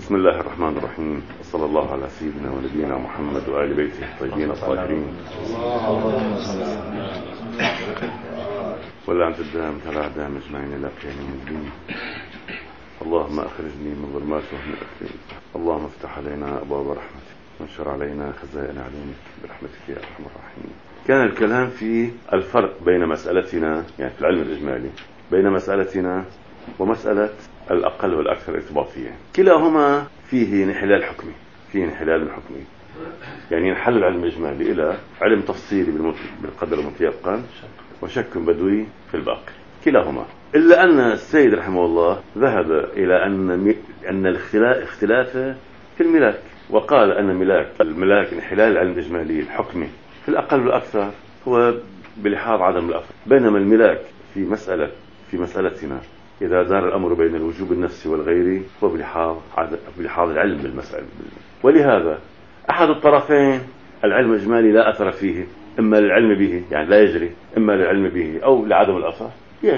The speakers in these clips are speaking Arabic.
بسم الله الرحمن الرحيم، وصلى الله على سيدنا ونبينا محمد وآل بيته الطيبين الطاهرين. ولا أنت الدام ترى دام اجمعين إلى قيام الدين. اللهم أخرجني من ظلمات وهم الأكلين، اللهم افتح علينا أبواب رحمتك وانشر علينا خزائن عليمك برحمتك يا أرحم الراحمين. كان الكلام في الفرق بين مسألتنا، يعني في العلم الإجمالي، بين مسألتنا ومسألة الأقل والأكثر ارتباطية. كلاهما فيه انحلال حكمي، يعني ينحل العلم الإجمالي إلى علم تفصيلي بالقدر المتيقن وشك بدوي في الباقي، كلاهما. إلا أن السيد رحمه الله ذهب إلى أن الاختلاف في الملاك، وقال أن الملاك انحلال العلم الإجمالي الحكمي في الأقل والأكثر هو بلحاظ عدم الأثر، بينما الملاك في مسألتنا إذا دار الأمر بين الوجوب النفسي والغيري هو بلحاظ العلم بالمسألة. ولهذا أحد الطرفين العلم الإجمالي لا أثر فيه، إما للعلم به يعني لا يجري، إما للعلم به أو لعدم الأثر،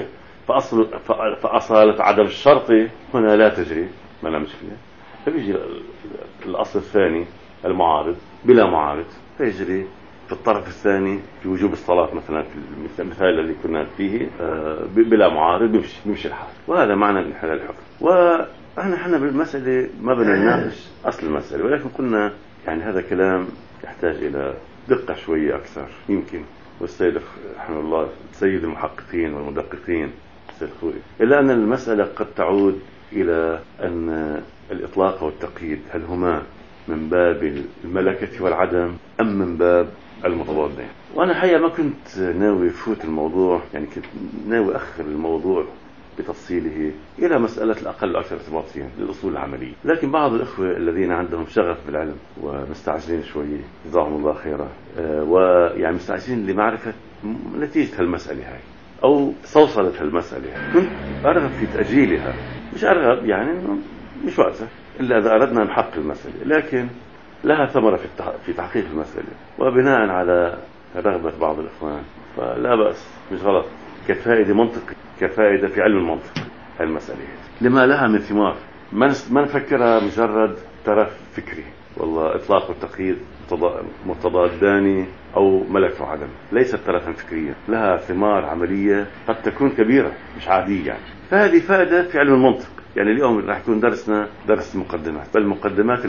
فأصالة عدم الشرط هنا لا تجري، ما لا مشكلة. فبيجي الأصل الثاني المعارض بلا معارض، فيجري في الطرف الثاني في وجوب الصلاة مثلا في المثال الذي كنا فيه بلا معارض بيمشي الحال. وهذا معنى انحلال الحكم. وإحنا بالمسألة ما بدنا نناقش أصل المسألة، ولكن قلنا يعني هذا كلام يحتاج إلى دقة شوية أكثر يمكن، والسيد رحمه الله سيد المحققين والمدققين السيد الخوئي، إلا أن المسألة قد تعود إلى أن الإطلاق والتقييد هل هما من باب الملكة والعدم أم من باب المتضادين. وأنا حقيقة ما كنت ناوي فوت الموضوع، يعني كنت ناوي أخر الموضوع بتفصيله إلى مسألة الأقل أكثر ارتباطيا للأصول العملية، لكن بعض الأخوة الذين عندهم شغف بالعلم ومستعجلين شوية جزاهم الله خيرا، ويعني مستعجلين لمعرفة نتيجة هالمسألة هاي أو صوصلة هالمسألة هاي، كنت أرغب في تأجيلها، مش أرغب يعني إنه مش وقتها إلا إذا أردنا نحقق المسألة، لكن لها ثمرة في تحقيق المسألة، وبناء على رغبة بعض الإخوان فلا بأس، مش غلط، كفائدة منطقي، كفائدة في علم المنطق هالمسألة لما لها من ثمار. ما نفكرها مجرد طرف فكري، والله إطلاق والتقييد متضادان أو ملك وعدم، ليست طرفا فكريا، لها ثمار عملية قد تكون كبيرة مش عادية يعني. فهذه فائدة في علم المنطق. يعني اليوم راح يكون درسنا درس مقدمات، بل مقدمات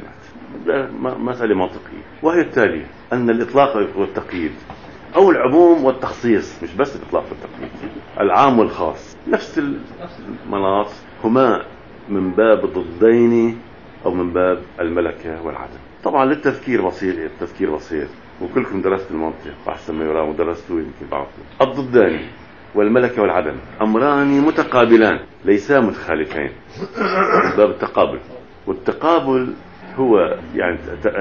مسألة منطقية، وهي التالية: أن الإطلاق والتقييد أو العموم والتخصيص، مش بس الإطلاق والتقييد، العام والخاص نفس المناط، هما من باب الضدين أو من باب الملكة والعدم. طبعا للتذكير بسيط، وكلكم درست المنطق أحسن ما يرام ودرستوا يمكن بعضكم. الضدان والملكة والعدم أمران متقابلان ليسا متخالفين من باب التقابل، والتقابل هو يعني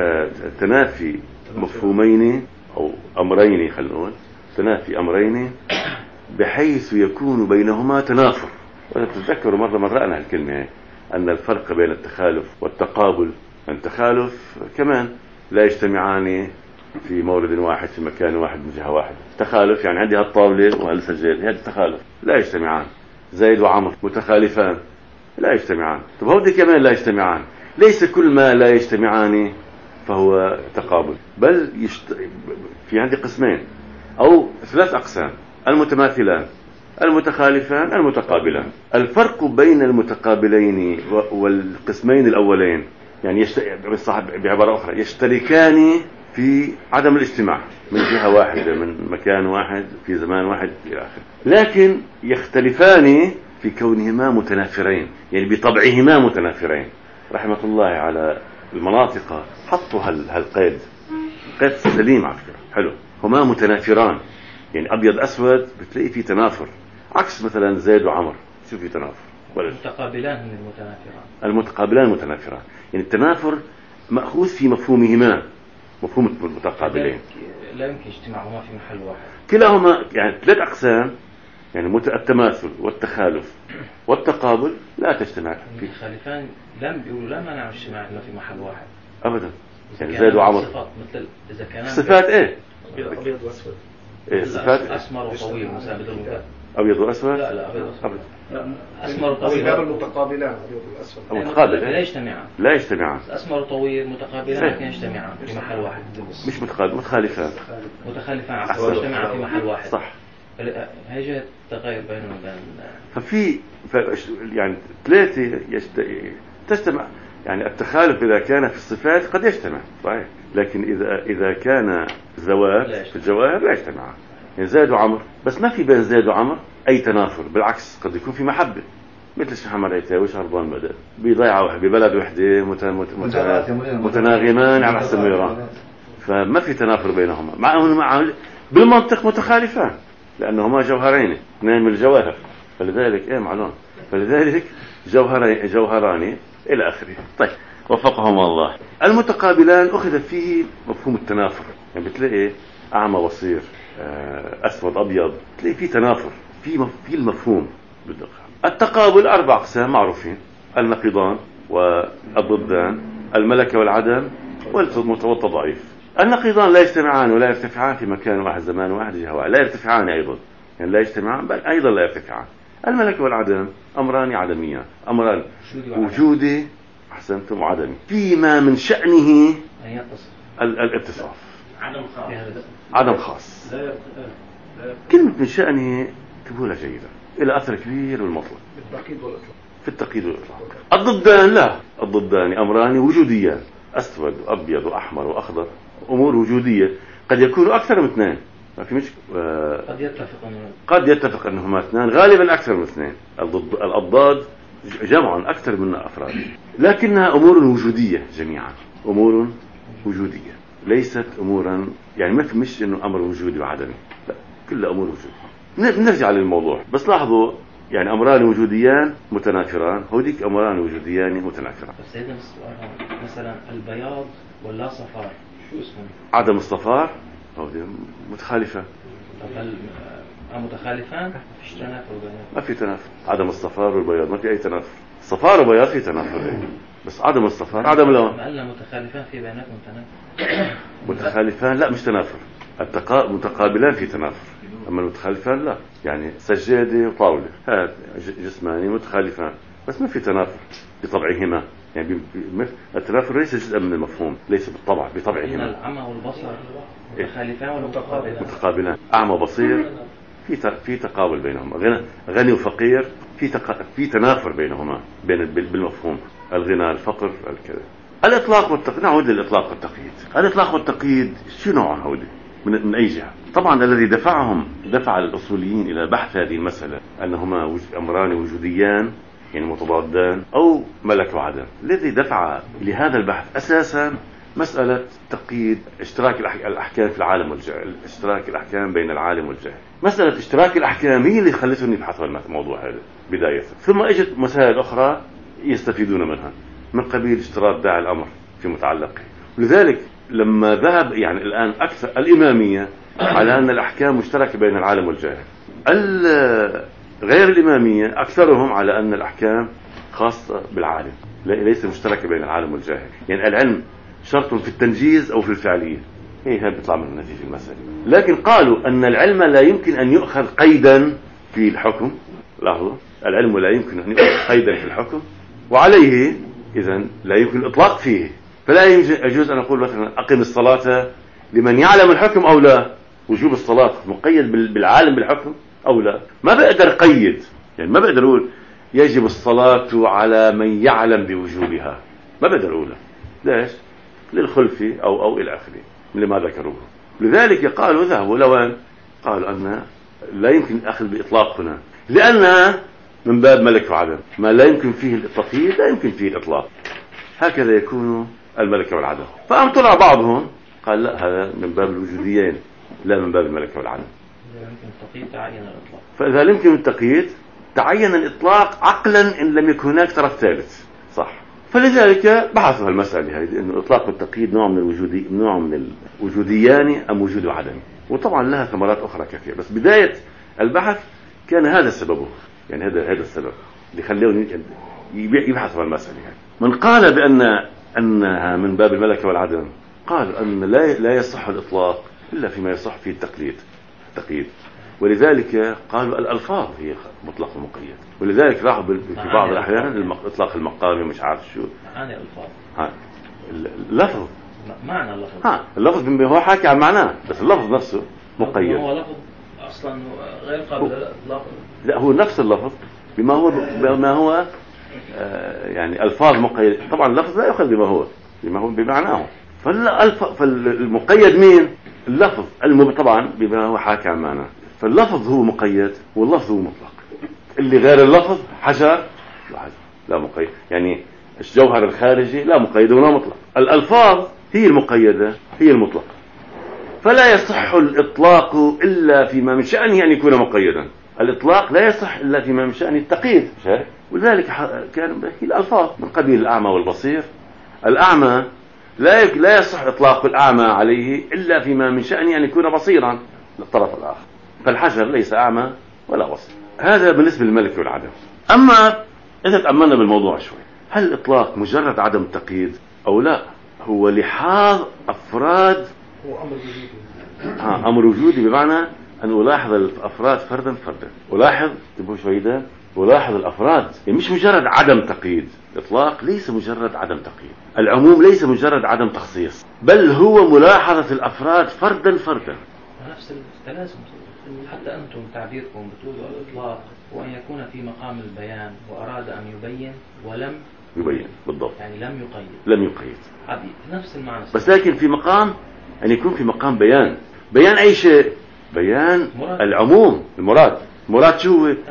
تنافي مفهومين أو أمرين، خلينا نقول تنافي أمرين بحيث يكون بينهما تنافر. وتتذكروا مرة مرأنا هالكلمة، أن الفرق بين التخالف والتقابل التخالف كمان لا يجتمعان في مورد واحد في مكان واحد من جهة واحدة. تخالف يعني عندي هالطاولة وهالسجل، هذا التخالف، لا يجتمعان. زيد وعمر متخالفان لا يجتمعان. طب هودي كمان لا يجتمعان. ليس كل ما لا يجتمعان فهو تقابل، بل في عندي قسمين أو 3 أقسام: المتماثلان، المتخالفان، المتقابلان. الفرق بين المتقابلين والقسمين الأولين يعني بعبارة أخرى يشتركان في عدم الاجتماع من جهة واحدة من مكان واحد في زمان واحد إلى آخره، لكن يختلفان في كونهما متنافرين، يعني بطبعهما متنافرين. رحمة الله على المناطق حطوا هالقيد، قيد سليم على فكرة حلو، هما متنافران، يعني أبيض أسود بتلاقي فيه تنافر، عكس مثلا زيد وعمر شو في تنافر. المتقابلان المتقابلان متنافران، يعني التنافر مأخوذ في مفهومهما، مفهوم المتقابلين، لا يمكن اجتماعهما في محل واحد. كلاهما يعني 3 أقسام، يعني التماثل والتخالف والتقابل لا تجتمع. المتخالفان لم بيقولوا لا مانع اجتماع في محل واحد أبدا، يعني زيد وعمر صفات مثل إذا كان صفات إيه؟ أبيض وأسود، إيه صفات أسمر وطويل مثلا بدون أبيض وأسود؟ لا أبيض وأسود. أبيض. أسمر طويل. المتقابلان أبيض والأسود. لا يجتمعان. لا يجتمعان. أسمر طويل متقابلان لكن يجتمعان في محل واحد. مش متخالفان. متخالفان يجتمعان في محل واحد. صح. هي جهة التغير بينهم وبين. ففي يعني ثلاثة تجتمع. يعني التخالف إذا كان في الصفات قد يجتمع صحيح، لكن إذا كان زواج في الجواهر لا يجتمع. يعني زيد وعمر، بس ما في بين زيد وعمر أي تنافر، بالعكس قد يكون في محبة، مثل الشيخ محمد عيتاوي وشهربان بدر بضيعة واحدة ببلد وحدة متناغمان على حسب الميران، فما في تنافر بينهما، مع بالمنطق متخالفان لأنهما جوهرين، اثنين من الجواهر، فلذلك معلوم، فلذلك جوهران إلى آخره. طيب وفقهم الله. المتقابلان أخذ فيه مفهوم التنافر، يعني بتلاقي أعمى بصير، أسود أبيض، تلاقي فيه تنافر في المفهوم بالدقة. التقابل 4 أقسام معروفين: النقيضان والضدان، الملكة والعدم والتضعيف. النقيضان لا يجتمعان ولا يرتفعان في مكان واحد زمان واحد جهة واحد، لا يرتفعان أيضا، يعني لا يجتمعان بل أيضا لا يرتفعان. الملكة والعدم أمران عدميان، أمران وجودي أحسنتم وعدمي، فيما من شأنه الاتصاف، عدم خاص. كلمة من شأنه تقولها جيدة، إلى أثر كبير والمطلق في التقييد والإطلاق. الضدان لا، الضدان أمران وجوديان، أسود وأبيض وأحمر وأخضر، أمور وجودية قد يكونوا أكثر من 2، ما في مشكلة. قد يتفق أنهما 2، غالبا أكثر من 2. الأضداد جمع أكثر من أفراد، لكنها أمور وجودية جميعا، أمور وجودية ليست أمورا، يعني ما في مش إنه أمر وجودي وعدمي، لا، كلها أمور وجودية. نرجع للموضوع، بس لاحظوا يعني أمران وجوديان متنافران، هوديك أمران وجوديان متنافران. بس هذا مثلا البياض واللا صفار شو اسمه؟ عدم الصفار هودي متخالفة. متخالفان ما فيش تنافر بينهم. ما في تنافر، عدم الصفار والبياض ما في أي تنافر. صفار وبياض في تنافر، بس عدم الصفار عدم لون. قلنا متخالفان في بيناتهم تنافر. متخالفان لا مش تنافر، متقابلان في تنافر، أما المتخالفان لا، يعني سجادة وطاولة هذا جسماني متخالفان بس ما في تنافر بطبعهما، يعني التنافر ليس جزءا من المفهوم، ليس بالطبع بطبعهما. الأعمى والبصر متخالفان ولا متقابلان؟ متقابلان، أعمى بصير في تقابل بينهما، غني وفقير في تنافر بينهما بالمفهوم، الغنى الفقر الكذا. الإطلاق والتقييد، نعود للإطلاق والتقييد. الإطلاق والتقييد شو نوعهم هودي من أي جهة؟ طبعا الذي دفع الأصوليين إلى بحث هذه المسألة أنهما أمران وجوديان يعني متضادان أو ملك وعدم، الذي دفع لهذا البحث أساسا مسألة تقييد اشتراك الأحكام في العالم والجاهل، اشتراك الأحكام بين العالم والجاهل. مسألة اشتراك الأحكام هي اللي خلتهم يبحثوا عن الموضوع هذا بداية، ثم اجت مسائل أخرى يستفيدون منها من قبيل اشتراط داعي الأمر في متعلقه. ولذلك لما ذهب يعني الآن أكثر الإمامية على أن الأحكام مشتركة بين العالم والجاهل، غير الإمامية أكثرهم على أن الأحكام خاصة بالعالم ليس مشتركة بين العالم والجاهل، يعني العلم شرط في التنجيز أو في الفعلية، هي بيطلع من النتيجة المسألة. لكن قالوا أن العلم لا يمكن أن يؤخذ قيدا في الحكم، لاحظوا العلم لا يمكن أن يؤخذ قيدا في الحكم، وعليه إذن لا يمكن الإطلاق فيه، فلا يجوز أن أقول مثلا أقم الصلاة لمن يعلم الحكم أو لا، وجوب الصلاة مقيد بالعالم بالحكم أو لا، ما بقدر قيد، يعني ما بقدر أقول يجب الصلاة على من يعلم بوجوبها، ما بقدر أقولها، ليش؟ للخلف أو إلى آخره لما ذكروه. لذلك قالوا ذهبوا لوين؟ قالوا أن لا يمكن الأخذ بإطلاق هنا، لأنها من باب ملك وعدم، ما لا يمكن فيه التقييد لا يمكن فيه الإطلاق، هكذا يكون الملك والعدم. فأم طلع بعضهم قال لا، هذا من باب الوجوديين لا من باب الملك والعدم. فإذا لم يمكن التقييد تعين الإطلاق عقلا إن لم يكن هناك طرف ثالث، صح؟ فلذلك بحثوا المسألة هذه إنه الإطلاق والتقييد نوع من الوجوديان أم وجود وعدم، وطبعا لها ثمرات أخرى كثيرة، بس بداية البحث كان هذا سببه، يعني هذا السبب اللي خليهم يبحثوا المسألة هذه. من قال أنها من باب الملك والعدم قال أن لا يصح الإطلاق إلا فيما يصح فيه التقييد، ولذلك قالوا الألفاظ هي مطلق ومقيد، ولذلك راحوا في بعض الأحيان إطلاق المقام مش عارف شو معاني الألفاظ. اللفظ معنى اللفظ. اللفظ بما هو حاكي عن معناه، بس اللفظ نفسه مقيد. هو لفظ أصلا غير قابل للإطلاق. لا، هو نفس اللفظ بما هو يعني ألفاظ مقيد. طبعا اللفظ لا يؤخذ بما هو بمعناه. فالمقيد مين؟ اللفظ طبعا بما هو حاكي عن معناه. فاللفظ هو مقيد واللفظ هو مطلق. اللي غير اللفظ حجر لا مقيد، يعني الجوهر الخارجي لا مقيد ولا مطلق. الألفاظ هي المقيدة هي المطلقة، فلا يصح الإطلاق إلا فيما من شأنه أن يكون مقيدا. الإطلاق لا يصح إلا فيما من شأنه التقييد، ولذلك كان بحكي الألفاظ من قبيل الأعمى والبصير. الأعمى لا يصح إطلاق الأعمى عليه إلا فيما من شأنه أن يكون بصيرا للطرف الآخر، فالحجر ليس أعمى ولا بصير. هذا بالنسبة للملك والعدم. أما إذا تأملنا بالموضوع شوي، هل الإطلاق مجرد عدم تقييد أو لا؟ هو لحاظ أفراد، هو أمر وجودي. أمر وجودي، بمعنى أن ألاحظ الأفراد فردا فردا. تبقوا شوي ده، ألاحظ الأفراد، يعني مش مجرد عدم تقييد. الإطلاق ليس مجرد عدم تقييد، العموم ليس مجرد عدم تخصيص، بل هو ملاحظة الأفراد فردا فردا. نفس التلازم. حتى أنتم تعبيركم بتقولوا الإطلاق هو أن يكون في مقام البيان وأراد أن يبين ولم يبين. بالضبط، يعني لم يقيد. نفس المعنى. بس لكن في مقام أن يكون في مقام بيان أي شيء، بيان العموم. المراد شو هو؟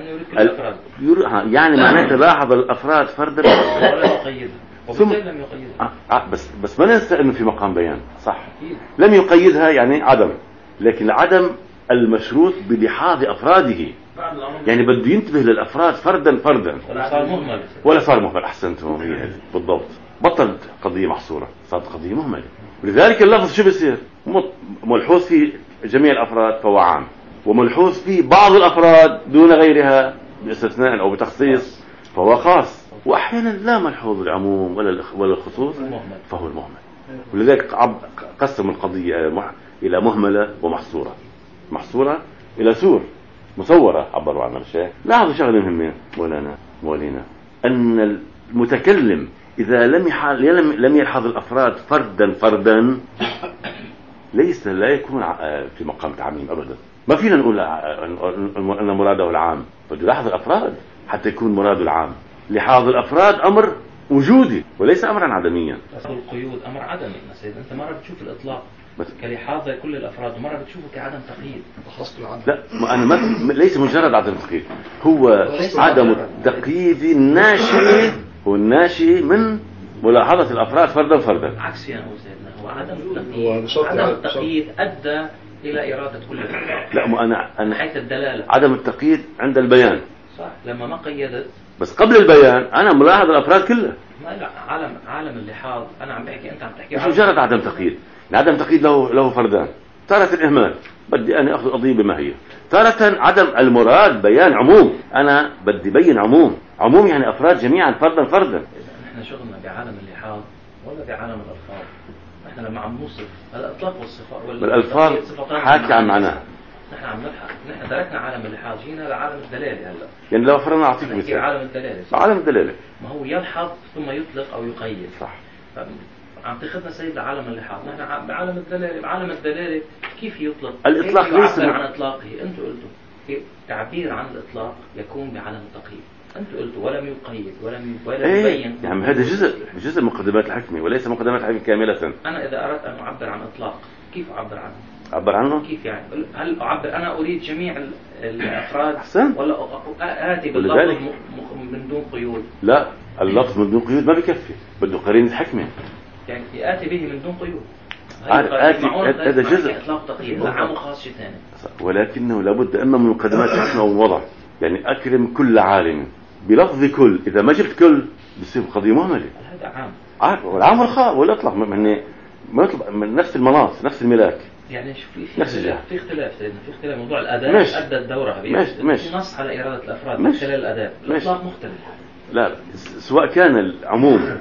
يعني معناته لاحظ الأفراد فردا ولا يقيدها، ثم لم يقيدها. بس ما ننسى أنه في مقام بيان، صح؟ لم يقيدها يعني عدم، لكن العدم المشروط بلحاظ أفراده، يعني بده ينتبه للأفراد فردا فردا، ولا صار مهمل. أحسنتم، هي هذه بالضبط. بطلت قضية محصورة، صارت قضية مهملة. ولذلك اللفظ شو بيصير؟ ملحوظ في جميع الأفراد فهو عام، وملحوظ في بعض الأفراد دون غيرها باستثناء أو بتخصيص فهو خاص، وأحيانا لا ملحوظ العموم ولا الخصوص فهو المهمل. ولذلك قسم القضية إلى مهملة ومحصورة. محصورة إلى سور مصورة عبروا عنها الشيخ. لاحظوا شغلة مهمة مولانا، أن المتكلم إذا لم يلحظ الأفراد فردا فردا لا يكون في مقام تعميم أبدا. ما فينا نقول أن مراده العام، بده يلاحظ الأفراد حتى يكون مراده العام. لحاظ الأفراد أمر وجودي وليس أمرا عدميا. القيود أمر عدمي. سيد أنت مرة بتشوف الإطلاق كلحاظ لكل الأفراد، ومرة بتشوفه كعدم تقييد. لا، أنا ليس مجرد عدم تقييد، هو عدم التقييد الناشئ من ملاحظة الأفراد فردا فردا. عكس يا سيدنا، هو عدم التقييد أدى إلى إرادة كل الأفراد. لا، أنا حيث الدلالة. عدم التقييد عند البيان، صح. لما ما قيدت، بس قبل البيان أنا ملاحظ الأفراد كلها. لا، عالم اللحاظ أنا عم بحكي، أنت عم تحكي مش مجرد عدم تقييد. عدم تقييد له فردان. تارة الإهمال، بدي أنا أخذ قضية بما هي. تارة عدم المراد بيان عموم، أنا بدي بين عموم يعني أفراد جميعا فردا فردا. نحن شغلنا بعالم اللحاظ ولا بعالم الألفاظ؟ نحن لما عم نوصف الأطلاق والصفات والألفاظ حاكي عن معناها. نحن عم نبحث، نحن تركنا عالم اللحاظ، جينا لعالم الدلالة. هلا يعني لو فرضنا أعطيك مثال عالم الدلالة، ما هو يلحظ ثم يطلق أو يقيد، صح. عم تاخذنا سيد لعالم اللحاظ، نحن بعالم الدلالة. بعالم الدلالة كيف يطلق؟ الإطلاق ليس عن إطلاقه. أنتوا قلتوا تعبير عن الإطلاق يكون بعالم التقييد، أنتوا قلتوا ولم يقيد ولم يبين. يعني هذا جزء من مقدمات الحكمة وليس مقدمات الحكمة كاملة. أنا إذا أردت أن أعبر عن إطلاق كيف أعبر عنه؟ أعبر عنه كيف يعني؟ هل أعبر أنا أريد جميع الأفراد أحسن، ولا آتي باللفظ من دون قيود؟ لا، اللفظ من دون قيود ما بيكفي، بده قرينة حكمة، يعني آتي به من دون قيود. هذا جزء إطلاق تقييد عام وخاص شيء ثاني، ولكنه لابد إما من مقدمات الحكمة أو وضع. يعني أكرم كل عالم بلفظ كل، إذا ما جبت كل بصير قضية مهملة. هذا عام، والعام والخاء والإطلاق ما يطلب من نفس المناص نفس الملاك. يعني في اختلاف سيدنا، في اختلاف. موضوع الأداء أدى الدورة ماشي. نص على إرادة الأفراد من خلال الأداء. الإطلاق مختلف. لا، سواء كان العموم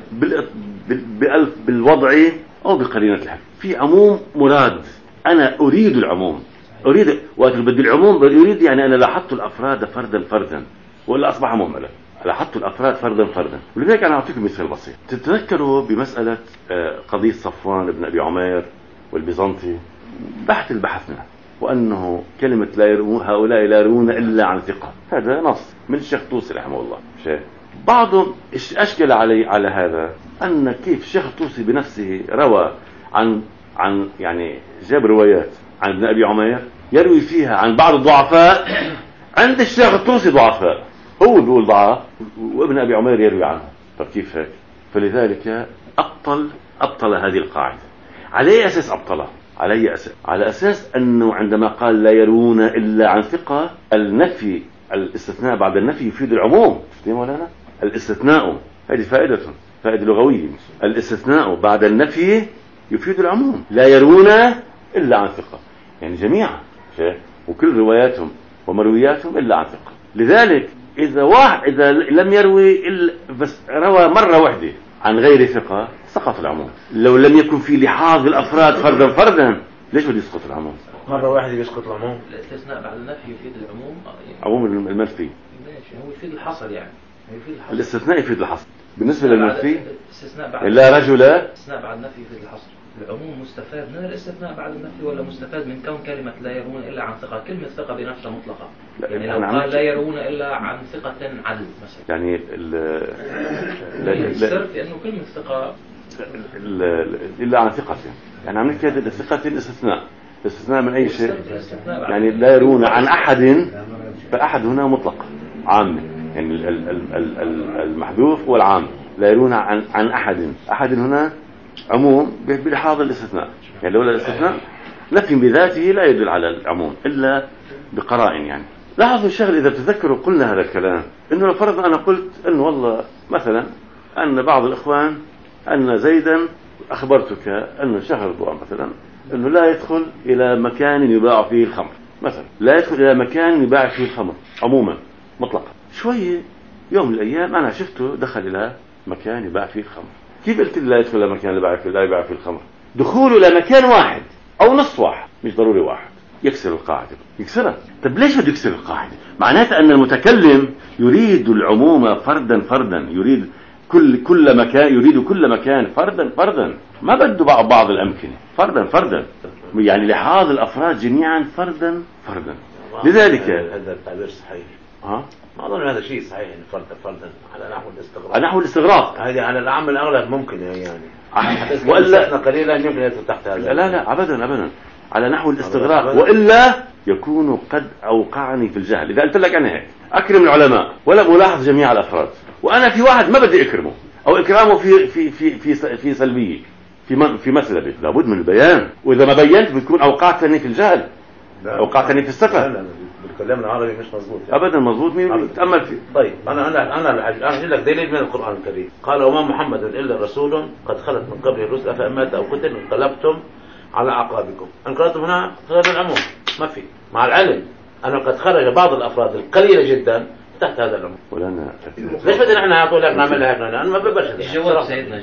بالوضع أو بقرينة الحكم. في عموم مراد، أنا أريد العموم، أريد وقت بدي العموم أريد يعني أنا لاحظت الأفراد فردا فردا ولا أصبح مهملا. لاحظت الأفراد فردا فردا. ولذلك أنا أعطيكم مثال بسيط. تتذكروا بمسألة قضية صفوان بن أبي عمير والبيزنطي، بحثنا وأنه كلمة لا يرون، هؤلاء لا يرون إلا عن ثقة، هذا نص من الشيخ طوسي رحمه الله. بعضهم أشكل على هذا أن كيف الشيخ طوسي بنفسه روى عن يعني جاب روايات عن ابن أبي عمير يروي فيها عن بعض الضعفاء، عند الشيخ الطوسي ضعفاء، هو بيقول ضعاف وابن أبي عمير يروي عنه. طب كيف هيك؟ فلذلك أبطل هذه القاعدة. على أي أساس أبطلها؟ على أساس أنه عندما قال لا يرون إلا عن ثقة، النفي الاستثناء بعد النفي يفيد العموم. فهمتوا ولا لا؟ الاستثناء هذه فائدة لغوية. الاستثناء بعد النفي يفيد العموم. لا يرون إلا عن ثقة يعني جميعا، وكل رواياتهم ومروياتهم إلا عن ثقة. لذلك إذا لم يروي إلا بس روى مرة واحدة عن غير ثقة سقط العموم. لو لم يكن في لحاظ الأفراد فردا ليش بده يسقط العموم؟ مرة واحدة يسقط العموم. الاستثناء بعد النفي يفيد العموم. عموم المنفي هو يفيد الحصر يعني. الاستثناء يفيد الحصر. بالنسبة للمنفي لا رجل الاستثناء بعد النفي يفيد الحصر. العموم مستفاد من الاستثناء بعد النفي ولا مستفاد من كون كلمة لا يرون إلا عن ثقة؟ كلمة ثقة بنفسها مطلقة. يعني لو قال لا يرون إلا عن ثقة عدل مثلا، يعني السر في أنه كلمة ثقة إلا عن ثقة، يعني عم نحكي هذا الثقة الاستثناء من أي شيء. يعني لا يرون عن أحد، فأحد هنا مطلق عام، يعني المحذوف هو العام. لا يرون عن أحد هنا عموم بلحاظ الاستثناء. يعني لولا الاستثناء نفي بذاته لا يدل على العموم إلا بقرائن. يعني لاحظوا الشغل، إذا تذكروا قلنا هذا الكلام، إنه لو فرضنا أنا قلت إنه والله مثلا أن بعض الإخوان أن زيدا أخبرتك أن شهر ضوء مثلا أنه لا يدخل إلى مكان يباع فيه الخمر مثلا، لا يدخل إلى مكان يباع فيه الخمر عموما مطلقا. شوية يوم من الأيام أنا شفته دخل إلى مكان يباع فيه الخمر. كيف قلت لا يدخل إلى مكان لا يباع فيه الخمر؟ دخوله إلى مكان واحد أو نص واحد، مش ضروري واحد، يكسر القاعدة، يكسرها. طب ليش بده يكسر القاعدة؟ معناته أن المتكلم يريد العموم فردا، يريد كل مكان، يريد كل مكان فردا، ما بده بعض الأمكنة فردا، يعني لحاظ الأفراد جميعا فردا. لذلك هذا التعبير صحيح. ما أظن هذا شيء صحيح، إن فردا على نحو الاستغراق. هذه على العام الأغلب ممكن يعني وإلا قليلا يمكن أن تحت هذا. لا أبدا على نحو الاستغراق، وإلا يكون قد أوقعني في الجهل. إذا قلت لك أنا هيك أكرم العلماء ولا ملاحظ جميع الأفراد، وأنا في واحد ما بدي أكرمه أو إكرامه في سلبية في مسألة، لابد من البيان. وإذا ما بينت بتكون أوقعتني في الجهل، أوقعتني في السفه. بالكلام العربي مش مظبوط يعني. أبدا مظبوط. مين يتأمل فيه؟ طيب أنا أجيب لك دليل من القرآن الكريم. قال وما محمد إلا رسول قد خلت من قبله الرسل أفإن مات أو قتل انقلبتم على أعقابكم. انقلبتم هنا غير العموم، ما في، مع العلم أنه قد خرج بعض الأفراد القليلة جدا تحت هذا العموم. ولنا ليش بدنا احنا نعطوا لك نعملها هيك؟ أنا ما بقبلش. الجواب سيدنا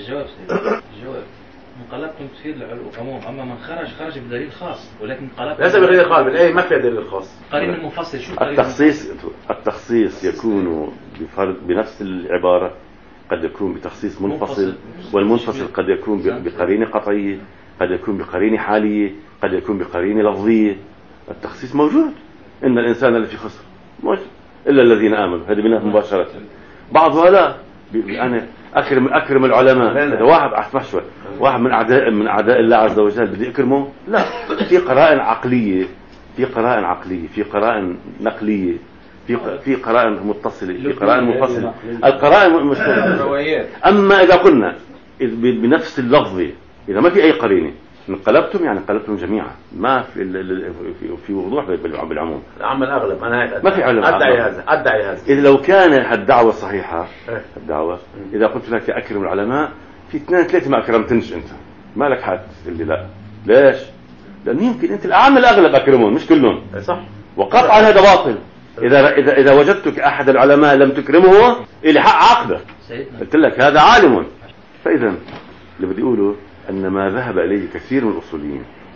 انقلبتم تفيد العموم، اما من خرج بدليل خاص، ولكن انقلبتم ليس بدليل خاص، بالايه ما في دليل خاص. قرين المفصل شو التخصيص يكون بنفس العبارة، قد يكون بتخصيص منفصل، والمنفصل قد يكون بقرينة قطعية، قد يكون بقرينة حالية، قد يكون بقرينة لفظية. التخصيص موجود. إن الإنسان الذي خسر مش إلا الذين آمنوا، هذه بناء مباشرة. بعضها لا، أنا أكرم العلماء. إذا واحد أسمح شوي، واحد من أعداء الله عز وجل بدي أكرمه؟ لا، في قرائن عقلية، في قرائن نقلية، في قرائن متصلة، في قرائن منفصلة. القرائن مشتركة. أما إذا قلنا بنفس اللفظ، إذا ما في أي قرينة، انقلبتم يعني انقلبتم جميعا، ما في وضوح بالعموم. العام الأغلب أنا هيك ما في علماء أدعي هذا. إذا لو كان الدعوة صحيحة، الدعوة إذا قلت لك أكرم العلماء، في 2-3 ما أكرمتنش أنت، ما لك حد اللي لا. ليش؟ لأن يمكن أنت العام الأغلب أكرمون مش كلهم. صح. وقطعا هذا باطل. إذا وجدتك أحد العلماء لم تكرمه إلى حق عقده. قلت لك هذا عالم. فإذا اللي بدي أقوله أن ما ذهب إليه كثير من الأصوليين، طبعا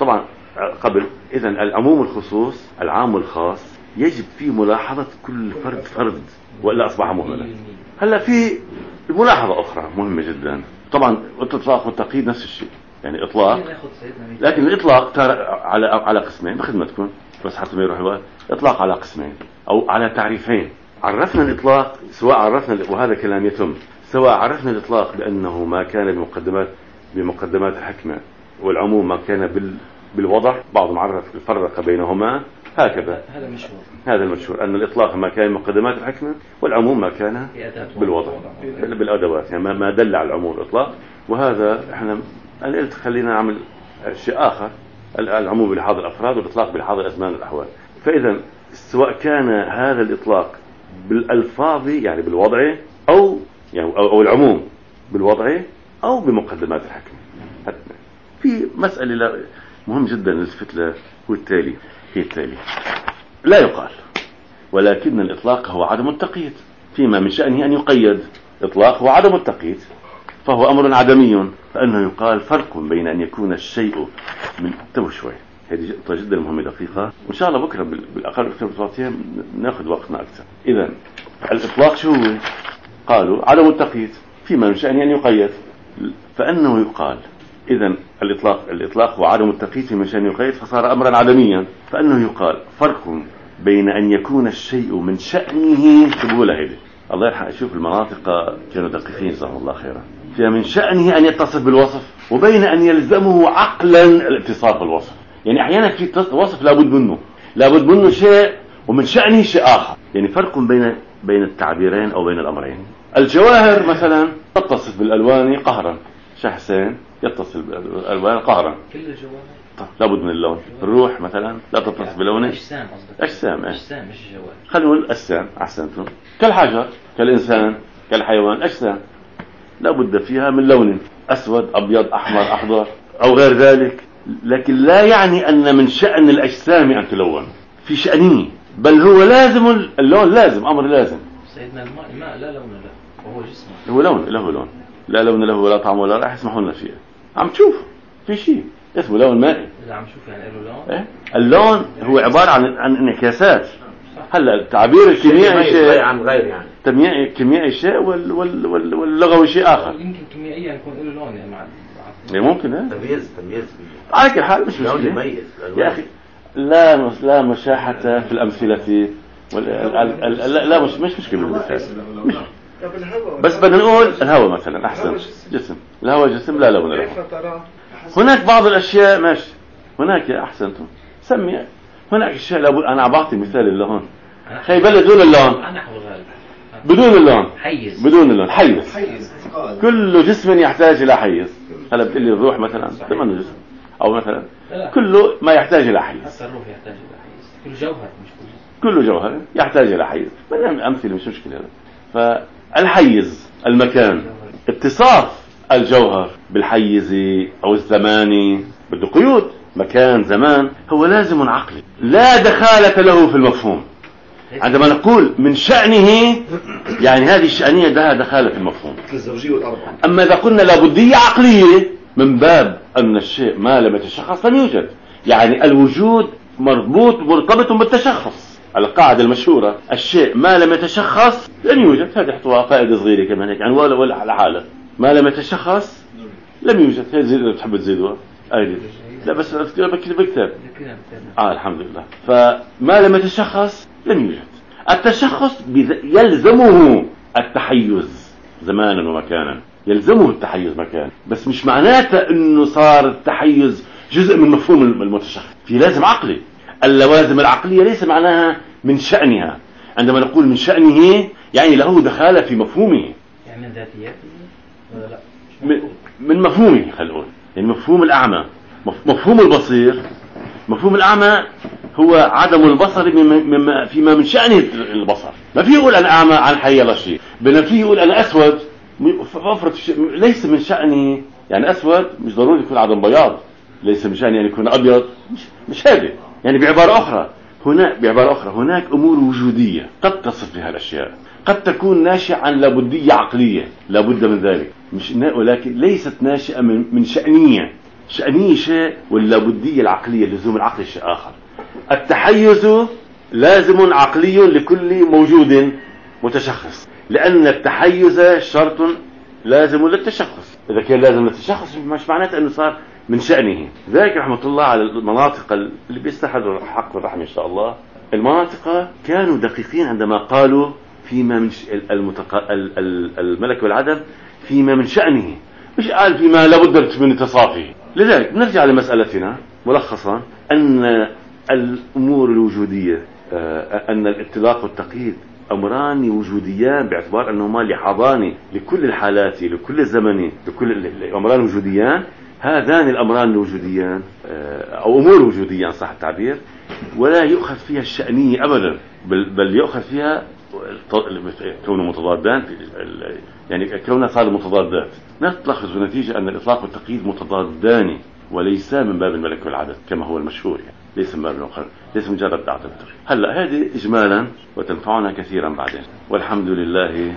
قبل. إذا العموم والخصوص، العام والخاص، يجب فيه ملاحظة كل فرد وإلا أصبح مهملا. هلا في ملاحظة أخرى مهمة جدا، طبعا الإطلاق والتقييد نفس الشيء، يعني إطلاق، لكن الإطلاق على قسمين بخدمتكم، بس حتى ما يروح إطلاق على قسمين أو على تعريفين. عرفنا الإطلاق، سواء عرفنا، وهذا كلام يتم، سواء عرفنا الإطلاق بأنه ما كان بمقدمات الحكمة، والعموم ما كان بالوضع، بعضهم عرف الفرق بينهما هكذا. هذا المشهور أن الإطلاق ما كان مقدمات الحكمة، والعموم ما كان بالوضع بالأدوات، يعني ما دل على العموم الإطلاق. وهذا احنا أنا قلت خلينا نعمل شيء آخر، العموم بلحاظ الأفراد والإطلاق بلحاظ الأزمان والأحوال. فإذا سواء كان هذا الإطلاق بالألفاظ يعني بالوضع، أو العموم بالوضع أو بمقدمات الحكمة. في مسألة مهم جدا نلتفت له، هو التالي، لا يقال ولكن الإطلاق هو عدم التقييد، فيما من شأنه أن يقيد. إطلاق هو عدم التقييد، فهو أمر عدمي، فأنه يقال فرق بين أن يكون الشيء من شوي. هذه نقطة جدا مهمة دقيقة، وإن شاء الله بكرة بالأقل اكتر ناخذ وقتنا أكثر. إذا الإطلاق شو هو؟ قالوا عدم التقييد، فيما من شأنه أن يقيد، فأنه يقال إذا الإطلاق هو عدم التقييد فيما من شأنه يقيد، فصار أمرا عدميا، فأنه يقال فرق بين أن يكون الشيء من شأنه، تقول هيدي الله يرحم، شوف المناطق كانوا دقيقين جزاهم الله خيرا، فيها من شأنه أن يتصف بالوصف، وبين أن يلزمه عقلا الاتصاف بالوصف. يعني أحيانا في وصف لابد منه شيء، ومن شأنه شيء آخر. يعني فرق بين التعبيرين أو بين الأمرين. الجواهر مثلا تتصف بالألوان قهرا، شحسين يتصل بالألوان قهرا، كل الجواهر لابد من اللون. الروح مثلا لا تتصف بلونه، أجسام مش جواهر، خلينا نقول أجسام، أحسنتم. كالحجر، كالإنسان، كالحيوان، أجسام لابد فيها من لون، أسود، أبيض، أحمر، أخضر أو غير ذلك. لكن لا يعني أن من شأن الأجسام أن تلون في شأنه، بل هو لازم اللون، لازم، أمر لازم. سيدنا الماء لا لون له وهو جسم، هو لون لا لون له ولا طعم ولا رائحة، يسمحوا لنا فيها. عم تشوف في شيء اسمه لون مائي. إذا عم تشوف يعني له لون. إيه؟ اللون هو عبارة عن انعكاسات. هلا التعبير الكيميائي شيء عن غير، يعني كيميائي شيء واللغوي شيء آخر. يمكن كيميائيا يكون له لون، يعني ممكن تمييز على كل حال مش مشكلة يميز يا أخي. لا مشاحة في الأمثلة لا مش مشكلة بالمثال، بس بدنا نقول الهواء مثلا أحسن جسم، الهواء جسم لا لون له. هناك بعض الأشياء ماشي، هناك يا أحسنتم سمي، هناك أشياء لابد. أنا أعطي مثال اللون، خي بلد دون اللون، بدون اللون، بدون اللون، حيز. كل جسم يحتاج إلى حيز. هلا بتقول لي الروح مثلا ثمن جسم، أو مثلا كله ما يحتاج إلى حيز. حتى الروح يحتاج إلى حيز، كل جوهر مش كل جوهر يحتاج إلى حيز. من أمثلة مش مشكلة. فالحيز المكان، اتصاف الجوهر بالحيز أو الزمان بده قيود، مكان زمان، هو لازم عقلي لا دخالة له في المفهوم. عندما نقول من شأنه يعني هذه الشأنية لها دخالة في المفهوم. أما إذا قلنا لابدية عقلية من باب أن الشيء ما لم يتشخص لم يوجد، يعني الوجود مرتبط بالتشخص. القاعدة المشهورة الشيء ما لم يتشخص لم يوجد، هذه حطوها فائدة صغيرة كمان هيك، يعني ولا على حالة ما لم يتشخص لم يوجد. هي زيد بتحب تزيدها لا بس بكتاب الحمد لله. فما لم يتشخص لم يوجد. التشخص يلزمه التحيز زمانا ومكانا، يلزمه التحيز مكان، بس مش معناته انه صار التحيز جزء من مفهوم المتشخص. في لازم عقلي. اللوازم العقلية ليس معناها من شأنها. عندما نقول من شأنه يعني له دخالة في مفهومه، يعني من ذاتياته ولا لا؟ من مفهومه. خلينا نقول يعني مفهوم الأعمى، مفهوم البصير. مفهوم الأعمى هو عدم البصر فيما من شأنه البصر. ما فيه يقول أنا أعمى عن حي شيء، بل فيه يقول أنا أسود ليس من شأنه. يعني أسود مش ضروري يكون عدم بياض، ليس من شأنه يعني يكون أبيض، مش هذا. يعني بعبارة أخرى هناك أمور وجودية قد تصف بها الأشياء، قد تكون ناشئة عن لابدية عقلية، لابد من ذلك، ولكن ليست ناشئة من شأنية. شأنية شيء واللابدية العقلية لزوم العقل شيء آخر. التحيز لازم عقلي لكل موجود متشخص، لأن التحيز شرط لازم للتشخص. إذا كان لازم للتشخص مش معناته أنه صار من شأنه. ذلك رحمة الله على المناطق اللي بيستحضروا حق الرحمة إن شاء الله، المناطق كانوا دقيقين عندما قالوا فيما من الملك والعدم فيما من شأنه، مش قال فيما لابد من تصافيه. لذلك نرجع لمسألتنا ملخصا، أن الأمور الوجودية، أن الإطلاق والتقييد أمران وجوديان باعتبار أنهما لحاضان لكل الحالات لكل الزمن لكل الأمران وجوديان. هذان الأمران الوجوديان أو أمور وجودية صح التعبير، ولا يؤخذ فيها الشأنية أبدا، بل يؤخذ فيها كونه متضادان، يعني كونه صار متضادات. نتلخص بنتيجة أن الإطلاق والتقييد متضادان وليس من باب الملك والعدد كما هو المشهور، يعني ليس من باب الآخر، ليس مجرد تعدد. هلا هذه إجمالا وتنفعنا كثيرا بعدين، والحمد لله